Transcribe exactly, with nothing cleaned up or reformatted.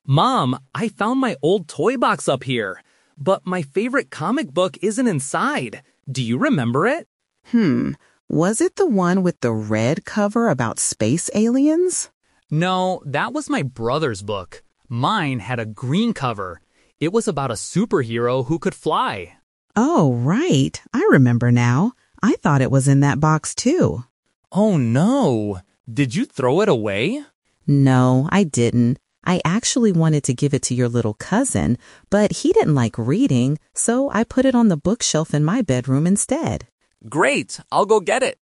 Mom, I found my old toy box up here, but my favorite comic book isn't inside. Do you remember it? Hmm, was it the one with the red cover about space aliens? No, that was my brother's book. Mine had a green cover. It was about a superhero who could fly. Oh, right. I remember now. I thought it was in that box too. Oh no! Did you throw it away? No, I didn't. I actually wanted to give it to your little cousin, but he didn't like reading, so I put it on the bookshelf in my bedroom instead. Great! I'll go get it.